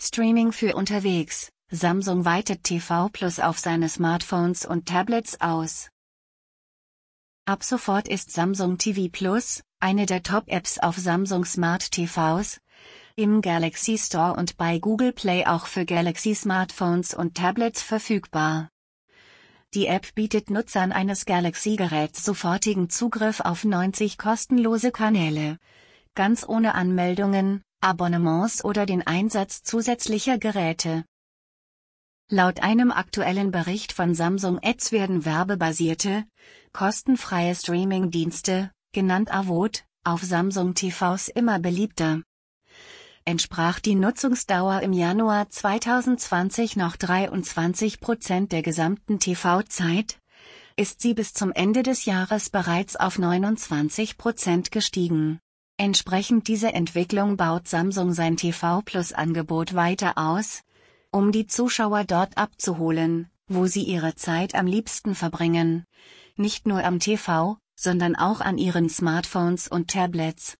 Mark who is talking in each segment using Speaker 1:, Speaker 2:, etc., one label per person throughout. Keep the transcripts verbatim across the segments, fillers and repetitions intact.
Speaker 1: Streaming für unterwegs. Samsung weitet T V Plus auf seine Smartphones und Tablets aus. Ab sofort ist Samsung T V Plus, eine der Top-Apps auf Samsung Smart T Vs, im Galaxy Store und bei Google Play auch für Galaxy Smartphones und Tablets verfügbar. Die App bietet Nutzern eines Galaxy-Geräts sofortigen Zugriff auf neunzig kostenlose Kanäle, ganz ohne Anmeldungen, Abonnements oder den Einsatz zusätzlicher Geräte. Laut einem aktuellen Bericht von Samsung Ads werden werbebasierte, kostenfreie Streaming-Dienste, genannt A V O D, auf Samsung T Vs immer beliebter. Entsprach die Nutzungsdauer im Januar zweitausendzwanzig noch dreiundzwanzig Prozent der gesamten T V-Zeit, ist sie bis zum Ende des Jahres bereits auf neunundzwanzig Prozent gestiegen. Entsprechend dieser Entwicklung baut Samsung sein T V-Plus-Angebot weiter aus, um die Zuschauer dort abzuholen, wo sie ihre Zeit am liebsten verbringen, nicht nur am T V, sondern auch an ihren Smartphones und Tablets.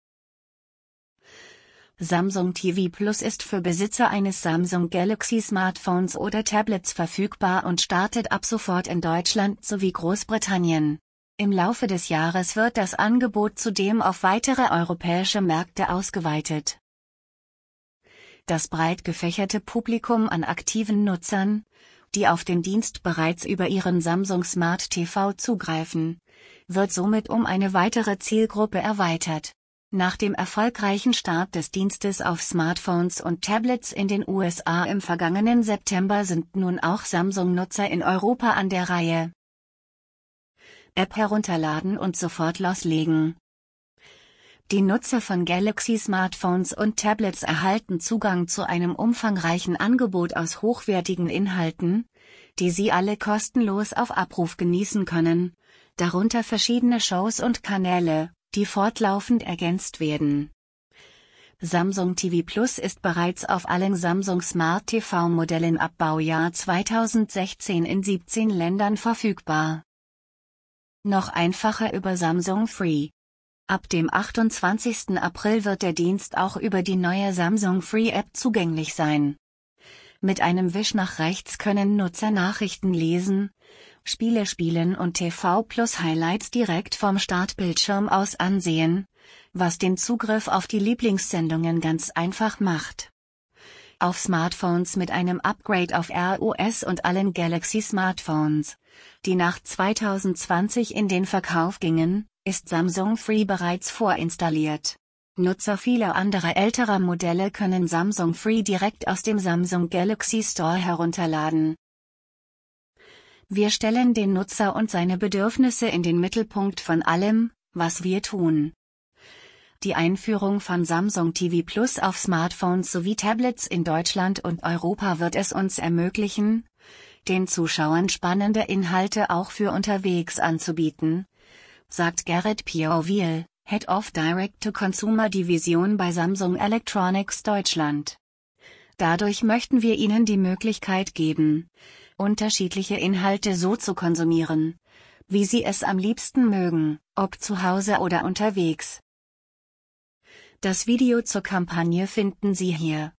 Speaker 1: Samsung T V Plus ist für Besitzer eines Samsung Galaxy Smartphones oder Tablets verfügbar und startet ab sofort in Deutschland sowie Großbritannien. Im Laufe des Jahres wird das Angebot zudem auf weitere europäische Märkte ausgeweitet. Das breit gefächerte Publikum an aktiven Nutzern, die auf den Dienst bereits über ihren Samsung Smart T V zugreifen, wird somit um eine weitere Zielgruppe erweitert. Nach dem erfolgreichen Start des Dienstes auf Smartphones und Tablets in den U S A im vergangenen September sind nun auch Samsung-Nutzer in Europa an der Reihe. App herunterladen und sofort loslegen. Die Nutzer von Galaxy Smartphones und Tablets erhalten Zugang zu einem umfangreichen Angebot aus hochwertigen Inhalten, die sie alle kostenlos auf Abruf genießen können, darunter verschiedene Shows und Kanäle, die fortlaufend ergänzt werden. Samsung T V Plus ist bereits auf allen Samsung Smart T V-Modellen ab Baujahr zweitausendsechzehn in siebzehn Ländern verfügbar. Noch einfacher über Samsung Free. Ab dem achtundzwanzigsten April wird der Dienst auch über die neue Samsung Free App zugänglich sein. Mit einem Wisch nach rechts können Nutzer Nachrichten lesen, Spiele spielen und T V Plus Highlights direkt vom Startbildschirm aus ansehen, was den Zugriff auf die Lieblingssendungen ganz einfach macht. Auf Smartphones mit einem Upgrade auf R O S und allen Galaxy Smartphones, die nach zweitausendzwanzig in den Verkauf gingen, ist Samsung Free bereits vorinstalliert. Nutzer vieler anderer älterer Modelle können Samsung Free direkt aus dem Samsung Galaxy Store herunterladen. Wir stellen den Nutzer und seine Bedürfnisse in den Mittelpunkt von allem, was wir tun. Die Einführung von Samsung T V Plus auf Smartphones sowie Tablets in Deutschland und Europa wird es uns ermöglichen, den Zuschauern spannende Inhalte auch für unterwegs anzubieten, sagt Gerrit Pioviel, Head of Direct-to-Consumer-Division bei Samsung Electronics Deutschland. Dadurch möchten wir Ihnen die Möglichkeit geben, unterschiedliche Inhalte so zu konsumieren, wie Sie es am liebsten mögen, ob zu Hause oder unterwegs. Das Video zur Kampagne finden Sie hier.